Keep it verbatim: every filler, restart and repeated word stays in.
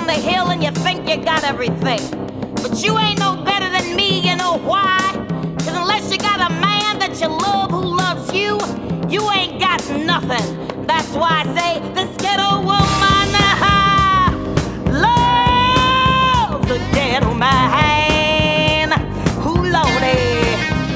on the hill and you think you got everything. But you ain't no better than me, you know why? Cause unless you got a man that you love who loves you, you ain't got nothing. That's why I say the